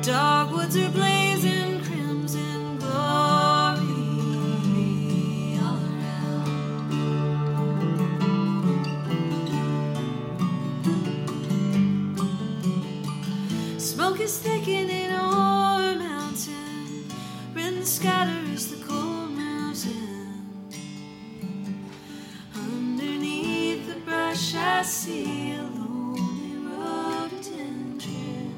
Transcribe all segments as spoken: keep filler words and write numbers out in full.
Dogwoods are blazing crimson glory all around. Smoke is thickening o'er mountain, wind scatters, the cold moves in. Underneath the brush I see a lonely rhododendron.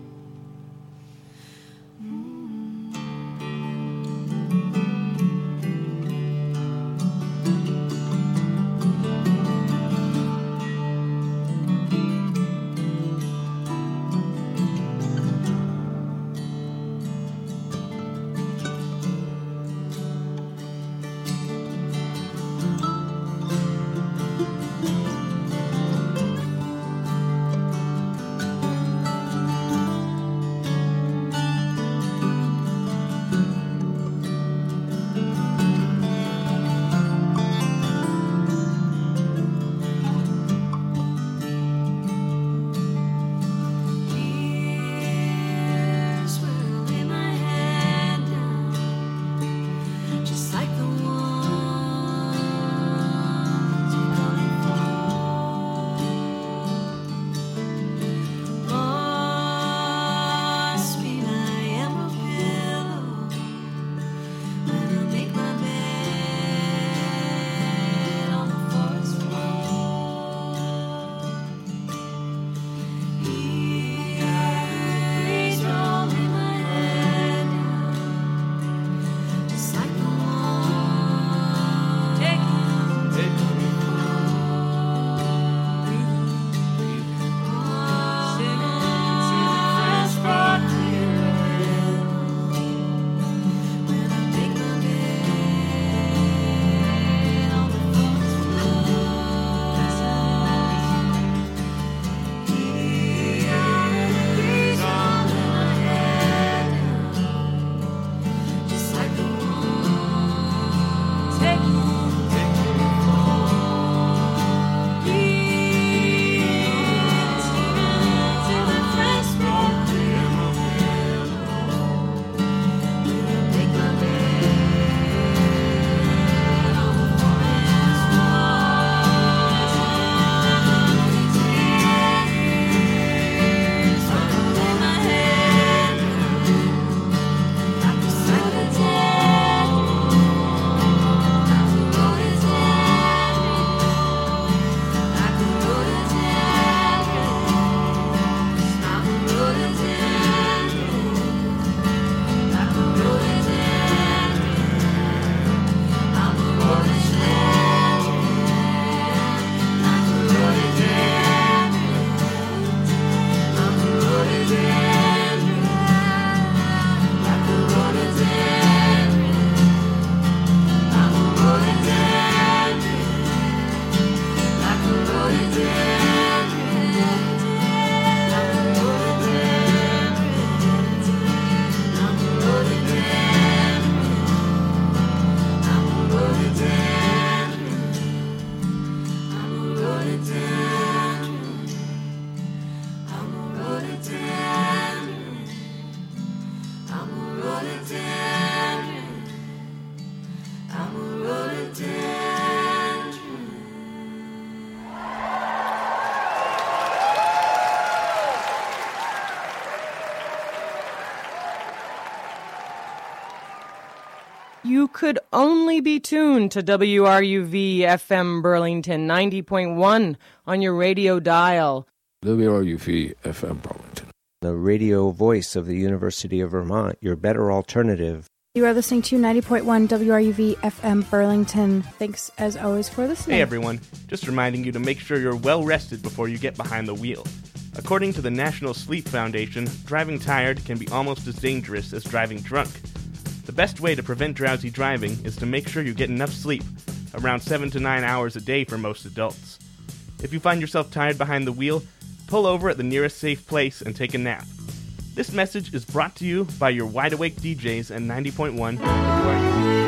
You could only be tuned to W R U V F M Burlington ninety point one on your radio dial. W R U V F M Burlington, the radio voice of the University of Vermont, your better alternative. You are listening to ninety point one W R U V F M Burlington. Thanks, as always, for listening. Hey, everyone. Just reminding you to make sure you're well rested before you get behind the wheel. According to the National Sleep Foundation, driving tired can be almost as dangerous as driving drunk. The best way to prevent drowsy driving is to make sure you get enough sleep, around seven to nine hours a day for most adults. If you find yourself tired behind the wheel, pull over at the nearest safe place and take a nap. This message is brought to you by your wide-awake D Js at ninety point one W R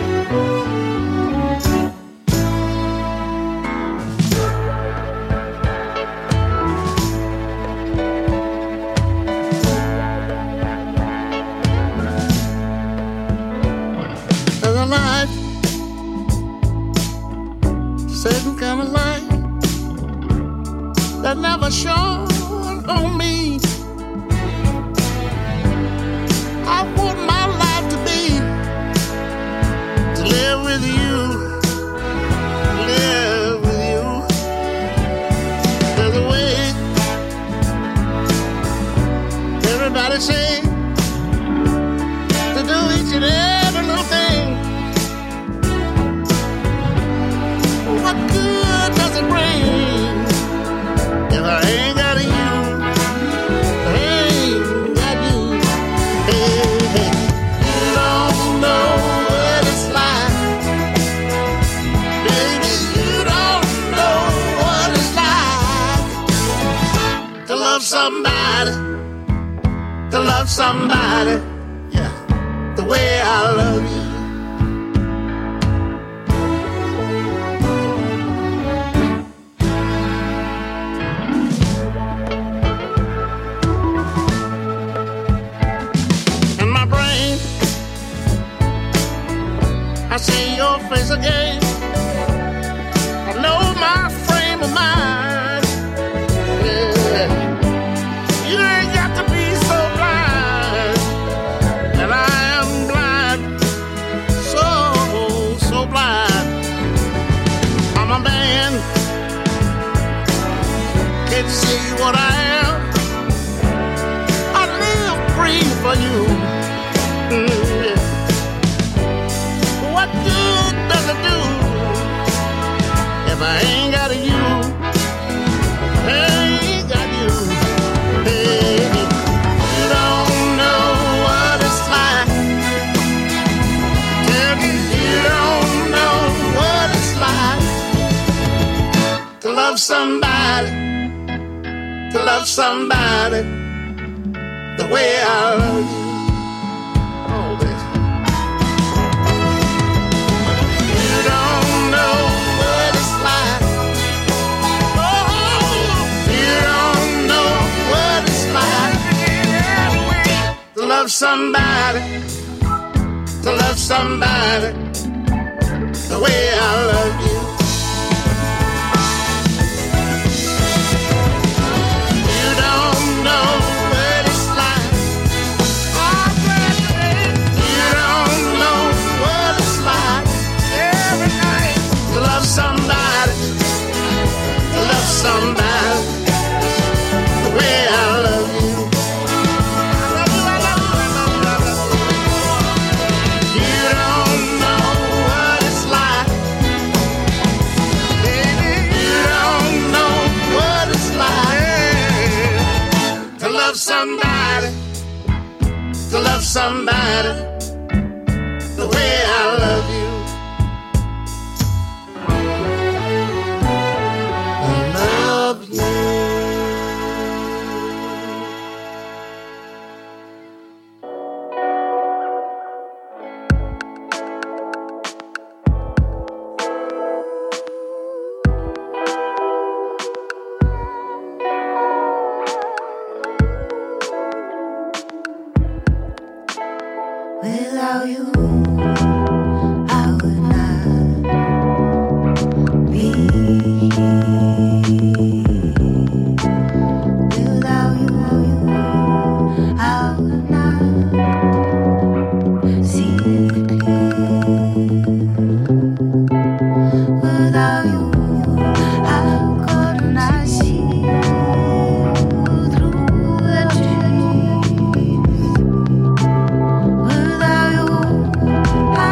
U V. was shone on me. I want my life to be to live with you, live with you. There's a way. Everybody say to do each and every little thing. What good does it bring if I ain't got you? I ain't got you. Hey, hey. You don't know what it's like, baby. You don't know what it's like to love somebody, to love somebody, yeah, the way I love you. I see your face again. I know my frame of mind. Yeah. You ain't got to be so blind, and I am blind, so, so blind. I'm a man, can't you see what I am? I live free for you. Mm, yeah. What good does it do if I ain't got you? I ain't got you. Hey, you don't know what it's like. Tell me you don't know what it's like to love somebody, to love somebody the way I love you. Oh, baby. Love somebody, to love somebody the way I love you. You don't know what it's like. You don't know what it's like every night to love somebody, to love somebody the way I love you. Somebody, to love somebody the way I love you. I love you. Without you, I would not be without you, I would not see clear. Without you, how could I see through the trees? Without you, I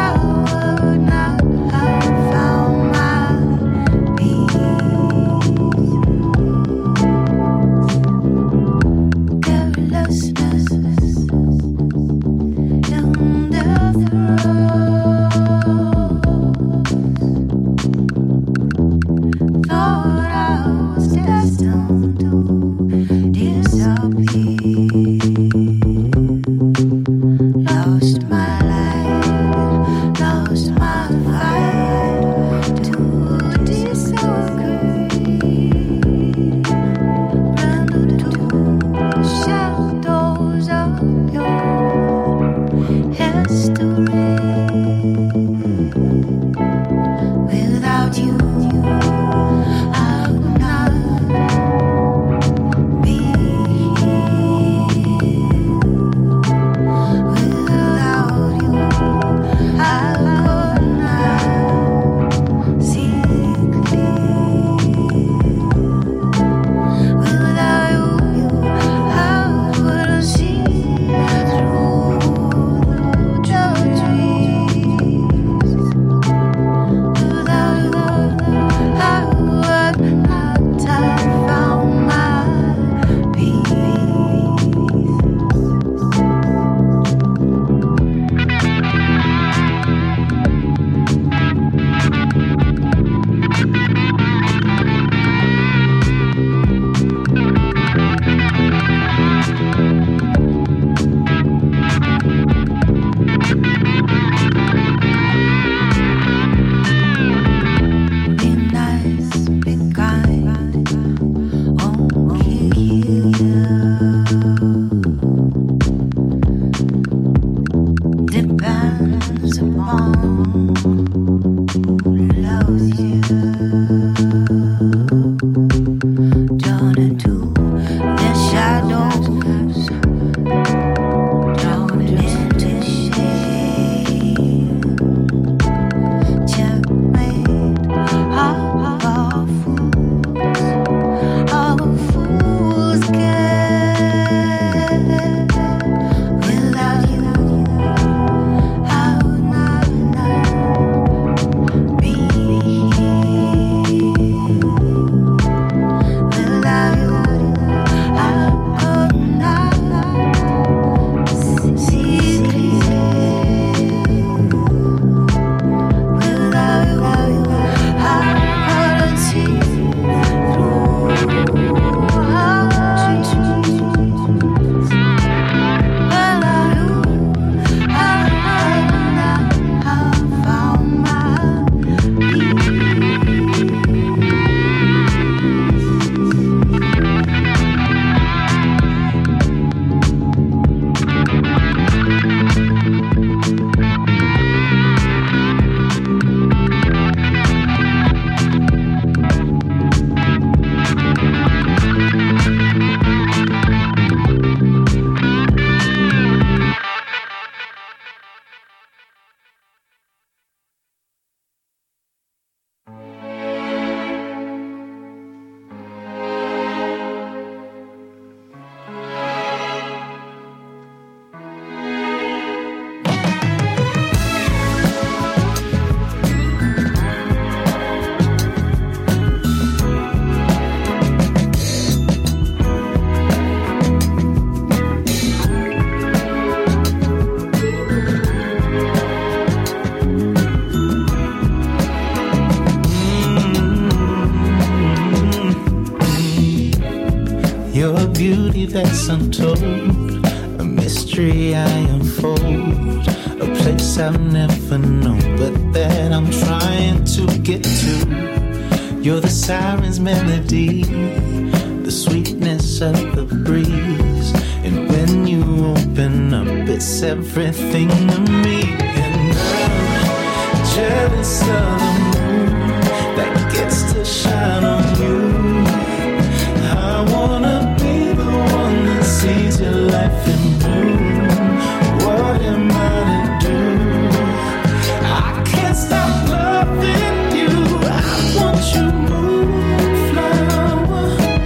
that's untold, a mystery I unfold, a place I've never known, but that I'm trying to get to. You're the siren's melody, the sweetness of the breeze, and when you open up, it's everything to me. And I'm jealous of the moon that gets to shine on you. I wanna be the one that sees your life in bloom. What am I to do? I can't stop loving you. I want you, moonflower,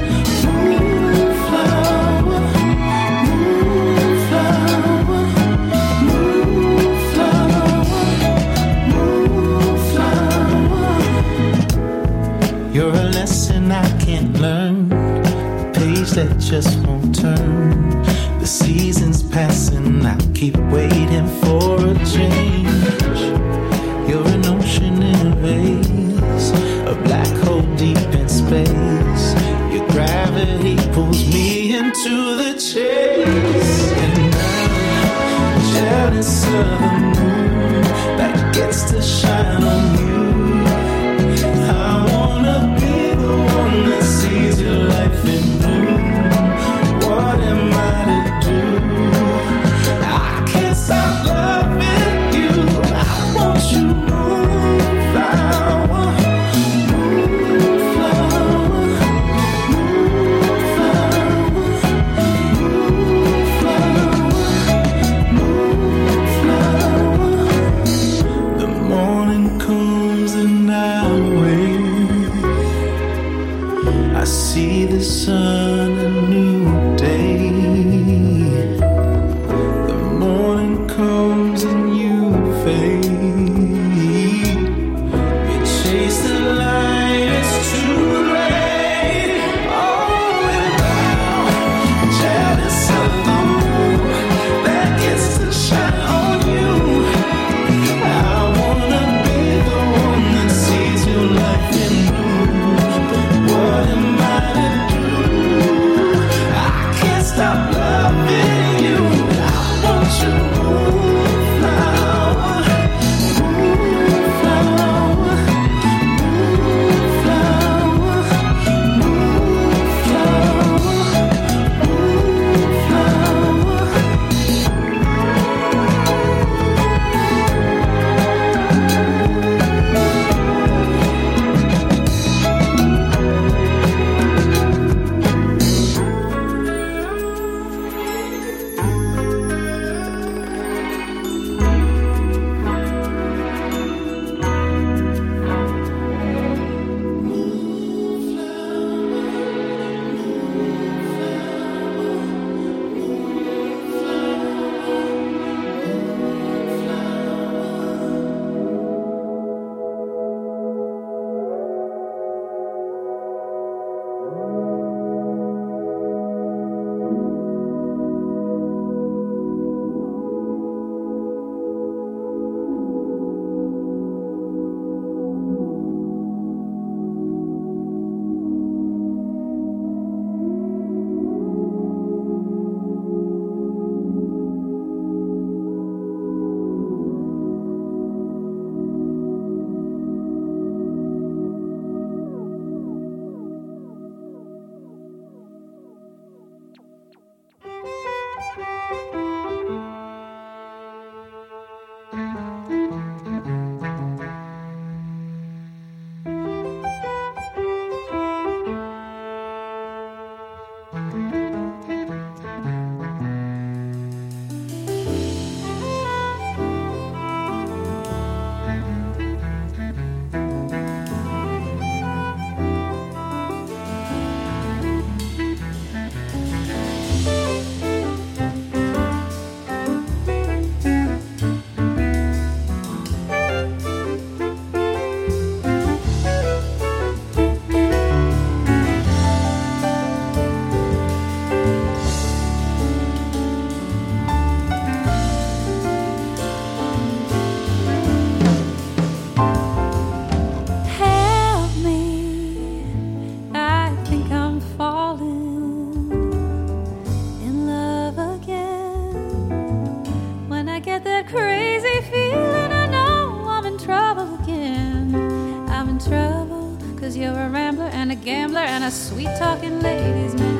moonflower, moonflower, moonflower, moonflower. You're a lesson I can't learn, that just won't turn. The seasons passing, I keep waiting for a change. You're an ocean in a vase, a black hole deep in space. Your gravity pulls me into the chase. And I'm jealous of the moon that gets to shine on you. I wanna be the one that sees your life in bloom. What am I to do? I can't stop loving you. I want you, moonflower, moonflower, moonflower, moonflower, moonflower. and a sweet talking ladies' man.